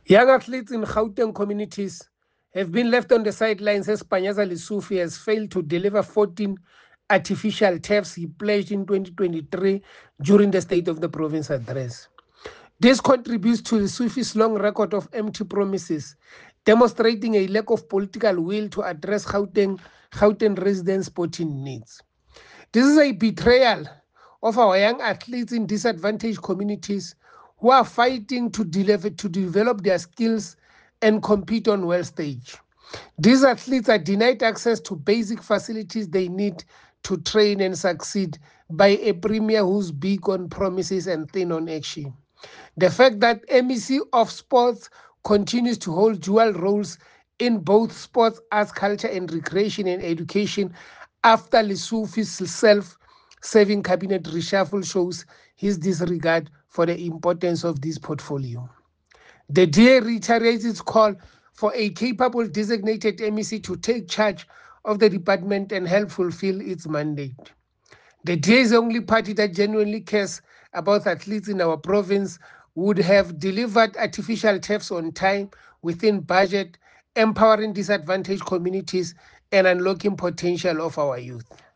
Young athletes in Gauteng communities have been left on the sidelines as Panyaza Lesufi has failed to deliver 14 artificial turfs he pledged in 2023 during the State of the Province address. This contributes to Lesufi's long record of empty promises, demonstrating a lack of political will to address Gauteng residents' sporting needs. This is a betrayal of our young athletes in disadvantaged communities who are fighting to develop their skills and compete on world stage. These athletes are denied access to basic facilities they need to train and succeed by a premier who's big on promises and thin on action. The fact that MEC of Sports continues to hold dual roles in both sports, arts, culture, and recreation and education after Lesufi's self-serving cabinet reshuffle shows his disregard for the importance of this portfolio. The DA reiterates its call for a capable designated MEC to take charge of the department and help fulfill its mandate. The DA is the only party that genuinely cares about athletes in our province, would have delivered artificial turfs on time, within budget, empowering disadvantaged communities and unlocking potential of our youth.